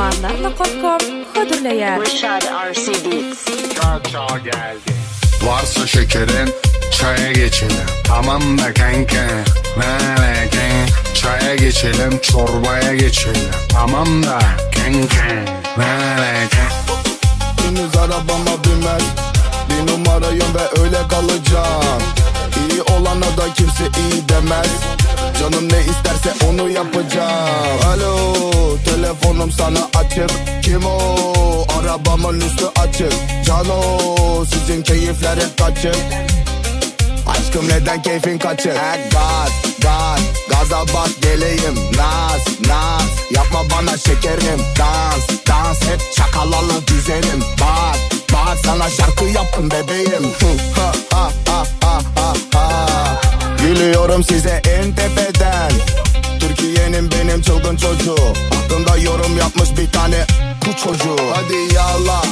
Owanlar.com hödürleýär. Rashad RC Beats. Çağ geldi. Varsa şekerin çaya geçelim. Tamam da kanka. Meleken. Çaya geçelim, çorbaya geçelim. Tamam da kanka. Meleken. Henüz arabama binmez. Bir numarayım ve öyle kalacağım. İyi olana da kimse iyi demez. Canım ne isterse onu yapacağım. Alo, telefonum sana açık. Kim o? Arabamın üstü açık. Cano, sizin keyifler hep kaçık. Aşkım neden keyfin kaçık? Gaz, gaza bas geleyim. Naz, yapma bana şekerim. Dans, hep çakalalı güzelim. Bak sana şarkı yaptım bebeğim. Gülüyorum size en tepeden. Türkiye'nin benim çılgın çocuğu. Hakkında yorum yapmış bir tane bu çocuğu. Hadi yallah,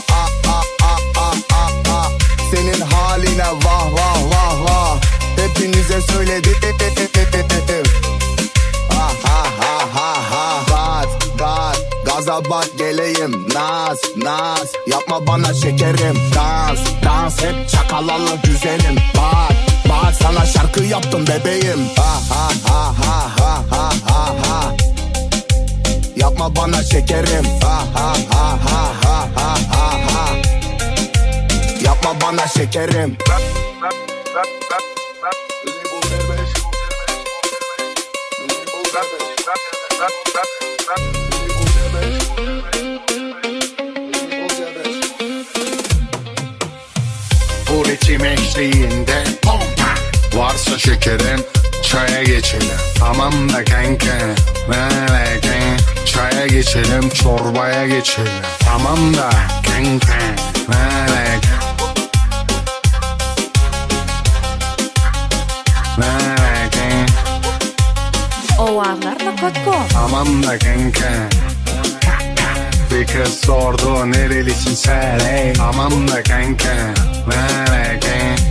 senin haline vah. Hepinize söyledim. Gaza bak geleyim. Naz, yapma bana şekerim. Dans, hep çakalalı güzelim. Bak sana şarkı yaptım bebeğim. Yapma bana şekerim. Yapma bana şekerim. Bu ritim eşliğinde pompa. Varsa şekerin çaya geçelim. Tamam da kanka. Meleken. Çaya geçelim, çorbaya geçelim. Tamam da kanka. Meleken. Owanlar.com Tamam da kanka. Bir kız sordu nerelisin sen? Tamam da kanka. Meleken.